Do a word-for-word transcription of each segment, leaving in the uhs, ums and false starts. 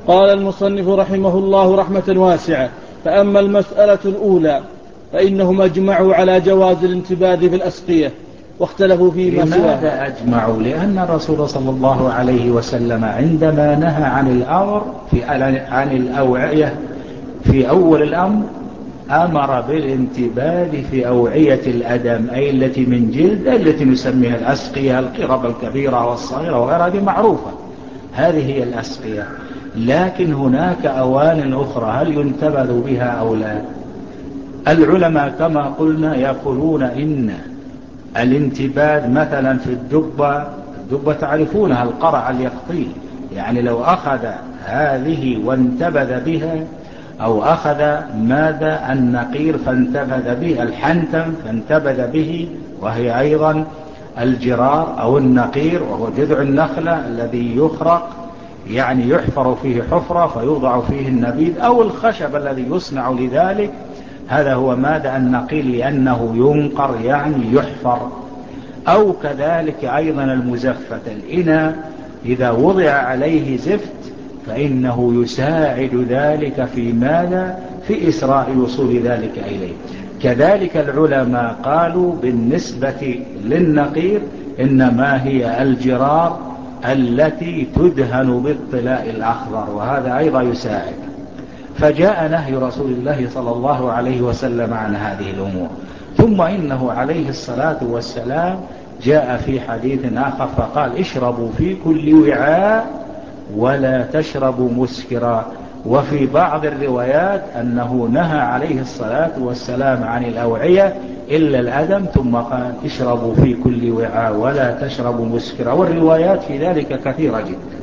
قال المصنف رحمه الله رحمة واسعة: فأما المسألة الأولى فإنهم أجمعوا على جواز الانتباذ في الأسقية واختلفوا فيما سواه. لماذا أجمعوا؟ لأن الرسول صلى الله عليه وسلم عندما نهى عن الأمر في عن الأوعية في أول الأمر أمر بالانتباذ في أوعية الأدم، أي التي من جلد، التي نسميها الأسقية، القرب الكبيرة والصغيرة وغيرها، دي معروفة، هذه هي الأسقية. لكن هناك أوان أخرى هل ينتبذ بها أو لا؟ العلماء كما قلنا يقولون إن الانتباذ مثلا في الدبة، الدبة تعرفونها، القرع اليقطين، يعني لو أخذ هذه وانتبذ بها، أو أخذ ماذا النقير فانتبذ به، الحنتم فانتبذ به، وهي أيضا الجرار أو النقير، وهو جذع النخلة الذي يخرق، يعني يحفر فيه حفرة فيوضع فيه النبيذ، أو الخشب الذي يصنع لذلك، هذا هو ماذا النقير، لأنه ينقر يعني يحفر. أو كذلك أيضا المزفت، الإناء إذا وضع عليه زفت فإنه يساعد ذلك في ماذا؟ في إسراء وصول ذلك إليه. كذلك العلماء قالوا بالنسبة للنقير إنما هي الجرار التي تدهن بالطلاء الأخضر، وهذا أيضا يساعد. فجاء نهي رسول الله صلى الله عليه وسلم عن هذه الأمور. ثم إنه عليه الصلاة والسلام جاء في حديث آخر فقال: اشربوا في كل وعاء ولا تشربوا مسكرا. وفي بعض الروايات أنه نهى عليه الصلاة والسلام عن الأوعية إلا الأدم، ثم قال: اشربوا في كل وعاء ولا تشربوا مسكرا. والروايات في ذلك كثيرة جدا.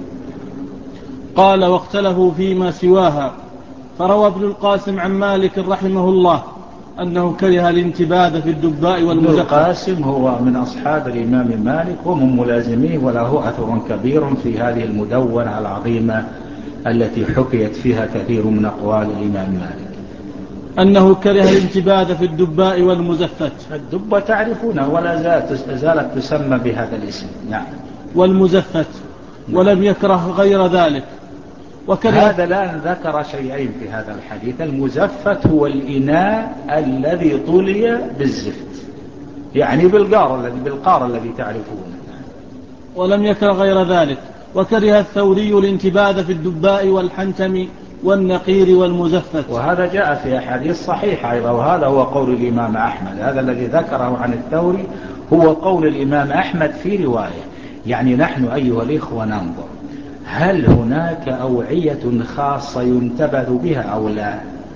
قال: واختلفوا فيما سواها. فروى ابن القاسم عن مالك رحمه الله أنه كره الانتباذ في الدباء والمزفت. ابن القاسم هو من أصحاب الإمام مالك ومن ملازميه، وله أثر كبير في هذه المدونة العظيمة التي حكيت فيها كثير من أقوال الإمام مالك، أنه كره الانتباذ في الدباء والمزفت. الدبة تعرفونها ولا زالت تسمى بهذا الاسم. نعم. والمزفت. نعم. ولم يكره غير ذلك. هذا الآن ذكر شيئين في هذا الحديث: المزفت هو الإناء الذي طلي بالزفت، يعني بالقار الذي بالقار الذي تعرفونه. ولم يكره غير ذلك. وكره الثوري الانتباذ في الدباء والحنتم والنقير والمزفت، وهذا جاء في أحاديث صحيحة أيضا، وهذا هو قول الإمام أحمد. هذا الذي ذكره عن الثوري هو قول الإمام أحمد في رواية. يعني نحن أيها الإخوة ننظر هل هناك أوعية خاصة ينتبذ بها أو لا.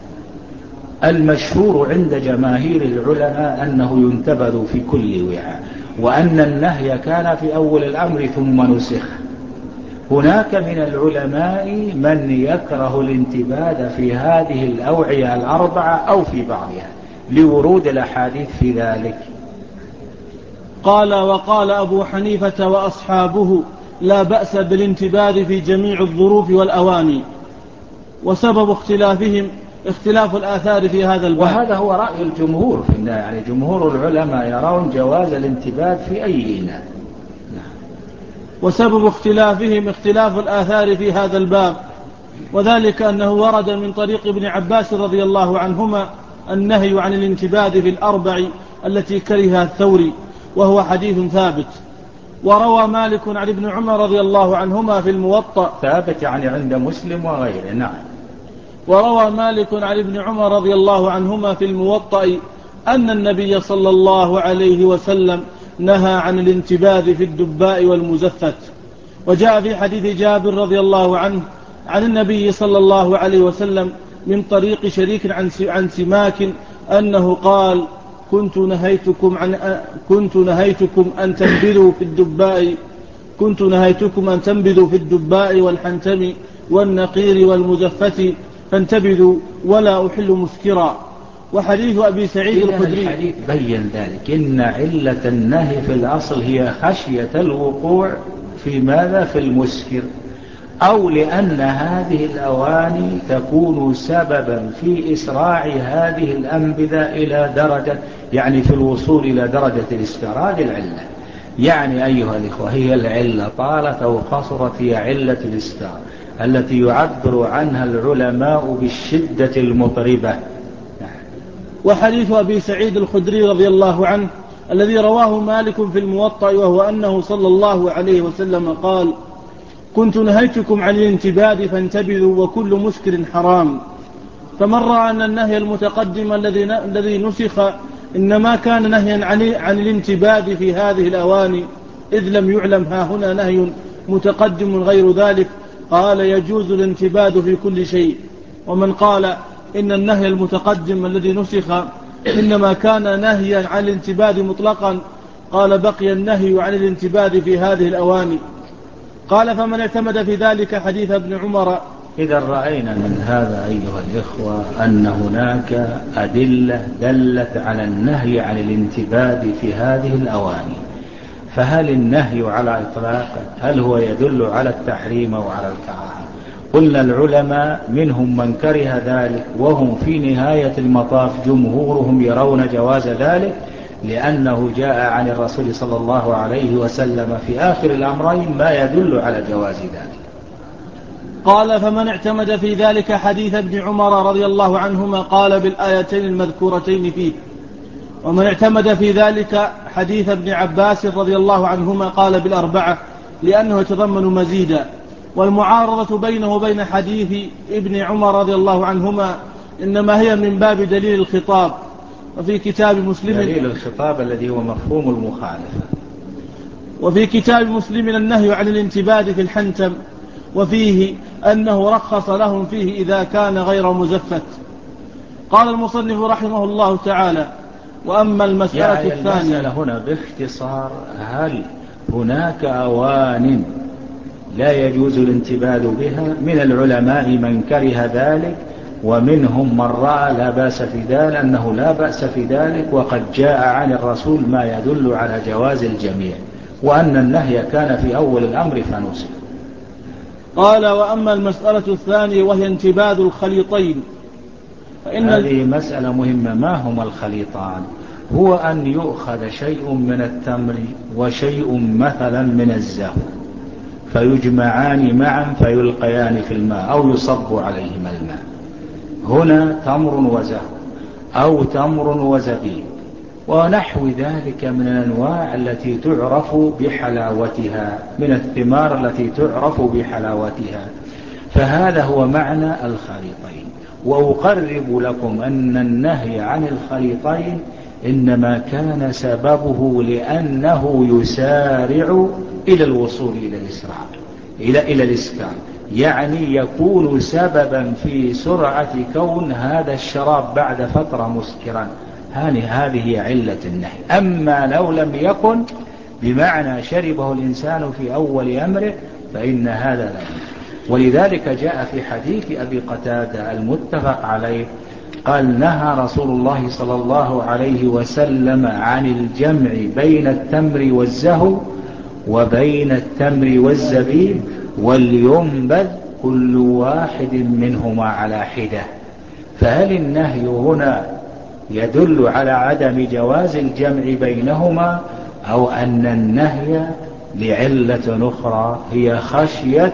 المشهور عند جماهير العلماء أنه ينتبذ في كل وعاء، وأن النهي كان في أول الأمر ثم نسخ. هناك من العلماء من يكره الانتباذ في هذه الأوعية الأربعة أو في بعضها لورود الأحاديث في ذلك. قال: وقال أبو حنيفة وأصحابه: لا بأس بالانتباذ في جميع الظروف والأواني. وسبب اختلافهم اختلاف الآثار في هذا الباب. وهذا هو رأي الجمهور في النهي، يعني جمهور العلماء يرون جواز الانتباذ في أي إناء. وسبب اختلافهم اختلاف الآثار في هذا الباب، وذلك أنه ورد من طريق ابن عباس رضي الله عنهما النهي عن الانتباذ في الأربع التي كرهها الثوري، وهو حديث ثابت. وروى مالك عن ابن عمر رضي الله عنهما في الموطأ، ثابت يعني عند مسلم وغيره. نعم. وروى مالك عن ابن عمر رضي الله عنهما في الموطأ أن النبي صلى الله عليه وسلم نهى عن الانتباذ في الدباء والمزفت. وجاء في حديث جابر رضي الله عنه عن النبي صلى الله عليه وسلم من طريق شريك عن سماك أنه قال: كنت نهيتكم عن كنت نهيتكم أن تنبذوا في الدباء كنت نهيتكم أن تنبذوا في الدباء والحنتم والنقير والمزفت فانتبذوا ولا أحل مسكرا. وحديث أبي سعيد الخدري. الحديث بين ذلك، إن علة النهي في الأصل هي خشية الوقوع في ماذا؟ في المسكر، أو لأن هذه الأواني تكون سببا في إسراع هذه الأنبذة إلى درجة، يعني في الوصول إلى درجة الإسكار. هذه العلة. يعني أيها الإخوة هي العلة طالت أو قصرت هي علة الإسكار. التي يعبر عنها العلماء بالشدة المطربة. وحديث أبي سعيد الخدري رضي الله عنه الذي رواه مالك في الموطأ، وهو أنه صلى الله عليه وسلم قال: كنت نهيتكم عن الانتباد فانتبذوا وكل مسكر حرام. فمن رأى أن النهي المتقدم الذي الذي نسخ إنما كان نهيا عن, عن الانتباد في هذه الأواني، إذ لم يعلم ها هنا نهي متقدم غير ذلك، قال: يجوز الانتباد في كل شيء. ومن قال إن النهي المتقدم الذي نسخ إنما كان نهيا عن الانتباد مطلقا، قال: بقي النهي عن الانتباد في هذه الأواني. قال: فمن اعتمد في ذلك حديث ابن عمر. إذا رأينا من هذا أيها الإخوة أن هناك أدلة دلت على النهي عن الانتباد في هذه الأواني، فهل النهي على إطلاقه هل هو يدل على التحريم أو على الكراهة؟ قلنا العلماء منهم من كره ذلك، وهم في نهاية المطاف جمهورهم يرون جواز ذلك، لأنه جاء عن الرسول صلى الله عليه وسلم في آخر الأمرين ما يدل على جواز ذلك. قال: فمن اعتمد في ذلك حديث ابن عمر رضي الله عنهما قال بالآيتين المذكورتين فيه. ومن اعتمد في ذلك حديث ابن عباس رضي الله عنهما قال بالأربعة، لأنه يتضمن مزيدا. والمعارضة بينه وبين حديث ابن عمر رضي الله عنهما إنما هي من باب دليل الخطاب. وفي كتاب مسلم دليل الخطاب الذي هو مفهوم المخالفة. وفي كتاب مسلم النهي عن الانتباد في الحنتم، وفيه أنه رخص لهم فيه إذا كان غير مزفت. قال المصنف رحمه الله تعالى: وأما المسألة يعني الثانية. المسألة هنا باختصار: هل هناك أوان لا يجوز الانتباد بها؟ من العلماء من كره ذلك، ومنهم من رأى لا بأس في ذلك، أنه لا بأس في ذلك، وقد جاء عن الرسول ما يدل على جواز الجميع، وأن النهي كان في أول الأمر فنسخ. قال: وأما المسألة الثانية وهي انتباد الخليطين فإن هذه مسألة مهمة. ما هما الخليطان؟ هو أن يؤخذ شيء من التمر وشيء مثلا من الزهو فيجمعان معا فيلقيان في الماء أو يصب عليهما الماء. هنا تمر وزهو أو تمر وزبيب ونحو ذلك من الأنواع التي تعرف بحلاوتها، من الثمار التي تعرف بحلاوتها، فهذا هو معنى الخليطين. وأقرب لكم أن النهي عن الخليطين إنما كان سببه لأنه يسارع إلى الوصول إلى الإسراع إلى إلى الإسكار، يعني يكون سببا في سرعة كون هذا الشراب بعد فترة مسكرا. هذه هي علة النهي. أما لو لم يكن بمعنى شربه الإنسان في أول أمره فإن هذا لا ينفع. ولذلك جاء في حديث أبي قتادة المتفق عليه قال: نهى رسول الله صلى الله عليه وسلم عن الجمع بين التمر والزهو وبين التمر والزبيب، ولينبذ كل واحد منهما على حدة. فهل النهي هنا يدل على عدم جواز الجمع بينهما، أو أن النهي لعلة أخرى هي خشية،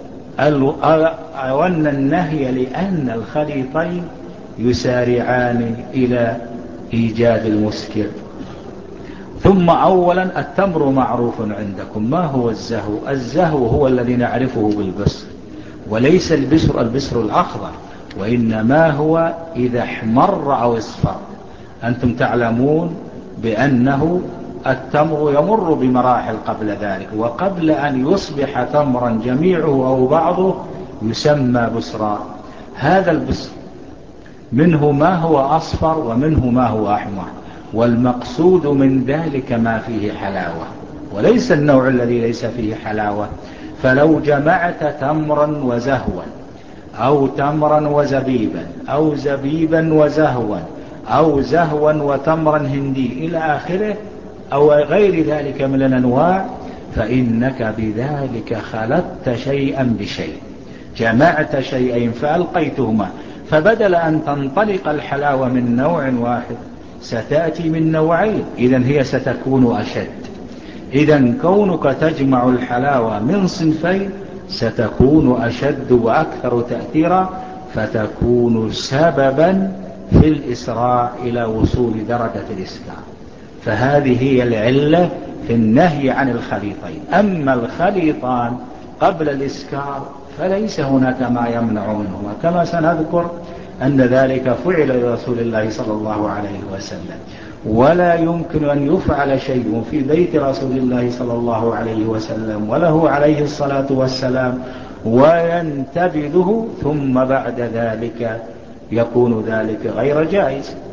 أو أن النهي لأن الخليطين يسارعان إلى إيجاد المسكر؟ ثم أولا التمر معروف عندكم. ما هو الزهو؟ الزهو هو الذي نعرفه بالبصر، وليس البصر البصر الأخضر، وإنما هو إذا احمر أو اصفر. أنتم تعلمون بأنه التمر يمر بمراحل قبل ذلك، وقبل أن يصبح تمرا جميعه أو بعضه يسمى بصرا. هذا البصر منه ما هو أصفر ومنه ما هو أحمر، والمقصود من ذلك ما فيه حلاوة، وليس النوع الذي ليس فيه حلاوة. فلو جمعت تمرا وزهوا أو تمرا وزبيبا أو زبيبا وزهوا أو زهوا وتمرا هندي إلى آخره أو غير ذلك من الأنواع، فإنك بذلك خلطت شيئا بشيء، جمعت شيئين فألقيتهما، فبدل أن تنطلق الحلاوة من نوع واحد ستأتي من نوعين، إذن هي ستكون أشد. إذن كونك تجمع الحلاوة من صنفين ستكون أشد وأكثر تأثيرا، فتكون سببا في الإسراع إلى وصول درجة الإسكار. فهذه هي العلة في النهي عن الخليطين. أما الخليطان قبل الإسكار فليس هناك ما يمنع منهما، كما سنذكر أن ذلك فعل لرسول الله صلى الله عليه وسلم، ولا يمكن أن يفعل شيء في بيت رسول الله صلى الله عليه وسلم وله عليه الصلاة والسلام وينتبذه ثم بعد ذلك يكون ذلك غير جائز.